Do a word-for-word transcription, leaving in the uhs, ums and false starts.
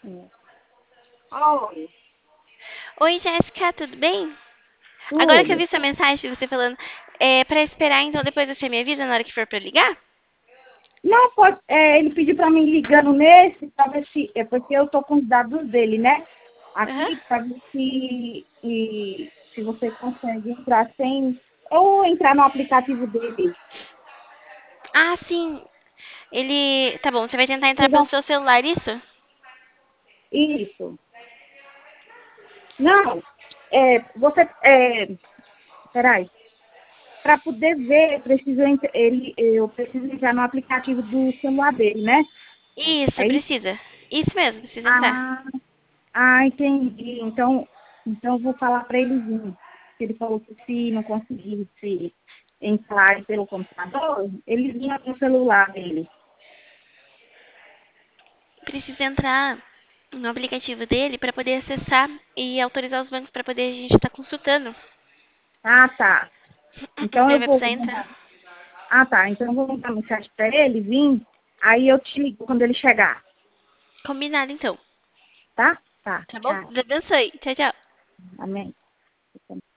Oi, Oi, Jéssica, tudo bem? Agora que eu tudo. vi sua mensagem, você falando, é pra esperar, então depois você me avisa na hora que for pra ligar? Não, pode, é, ele pediu para mim ligando nesse, para ver se, é porque eu tô com os dados dele, né? Aham. Aqui, para ver se, e, se você consegue entrar sem, ou entrar no aplicativo dele. Ah, sim. Ele. Tá bom, você vai tentar entrar Você pelo já- seu celular, isso? Isso. Não, é, você, é, peraí, para poder ver, eu preciso, ent- ele, eu preciso entrar no aplicativo do celular dele, né? Isso, É isso? precisa. Isso mesmo, precisa entrar. Ah, Ah, entendi. Então, então eu vou falar para ele vir. Ele falou que se não conseguisse entrar pelo computador, ele vinha com o celular dele. Precisa entrar no aplicativo dele pra poder acessar e autorizar os bancos pra poder a gente estar consultando. Ah, tá. Então Então ele eu vai vou precisar entrar. mandar. Ah, tá. Então eu vou mandar mensagem para ele vir. Aí eu te ligo quando ele chegar. Combinado, então. Tá? Tá. Tá bom? Tchau. Deus abençoe. Tchau, tchau. Amém.